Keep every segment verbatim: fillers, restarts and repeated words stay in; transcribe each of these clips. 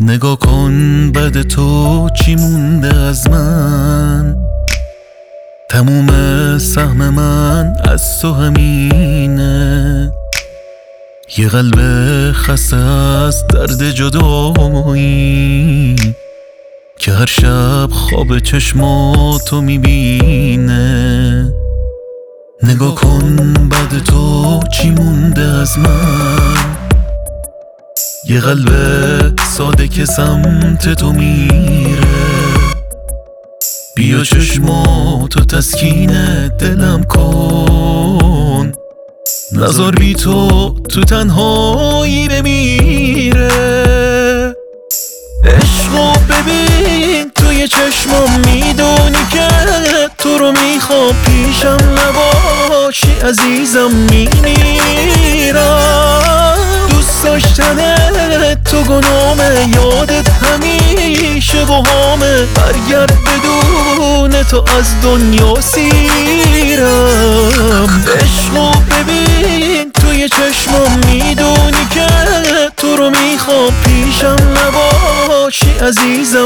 نگاه کن بعد تو چی مونده از من، تموم سهم من از تو همینه. یه قلب خسته از درد جدایی که هر شب خواب چشماتو میبینه. نگاه کن بعد تو چی مونده از من، یه قلب ساده که سمت تو میره. بیا چشماتو تسکین دلم کن، نذار بی تو تو تنهایی بمیره. عشقو ببین توی چشمام، میدونی که تو رو میخوام، پیشم نباشی عزیزم میمیرم. دوست داشتن تو گناهه، یادت همیشه با همه، برگرد بدون تو از دنیا سیرم. عشقو ببین توی چشمام، میدونی که تو رو میخوام، پیشم نباشی عزیزم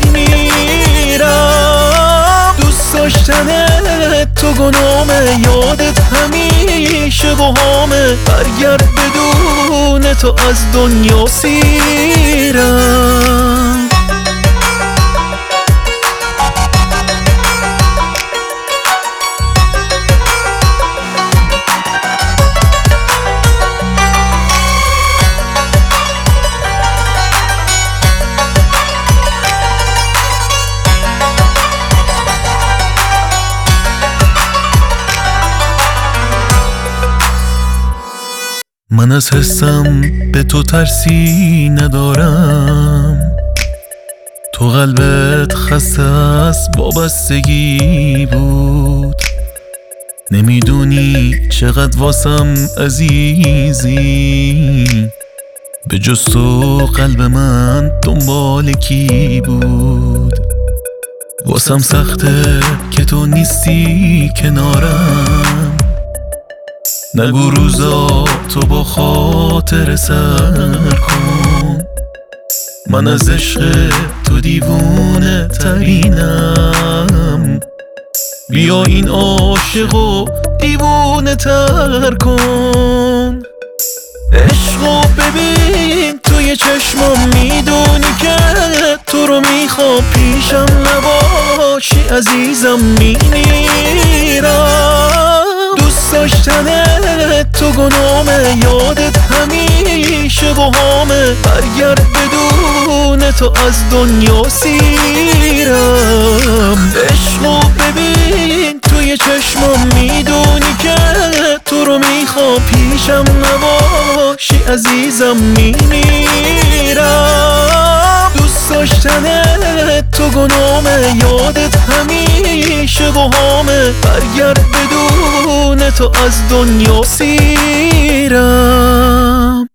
میمیرم. دوست داشتن تو گناهه، یادت همیشه با همه، برگرد بدون تو از دنیا سیرم. من از حسم به تو ترسی ندارم، تو قلبت خسته از وابستگی بود. نمیدونی چقدر واسم عزیزی، به جز تو قلب من دنبال کی بود. واسم سخته که تو نیستی کنارم، نگو روزا تو با خاطر سر کن. من از عشق تو دیوونه ترینم، بیا این عاشقو دیوونه تر کن. عشقو ببین توی چشمام، میدونی که تو رو میخوام، پیشم نباشی عزیزم میمیرم. دوست داشتن تو گناهه، یادت همیشه با همه، برگرد بدون تو از دنیا سیرم. عشقو ببین توی چشمام، میدونی که تو رو میخوام، پیشم نباشی عزیزم میمیرم. دوست داشتن تو گناهه، یادت همیشه با همه، برگرد بدون تو از دنیا سیرم.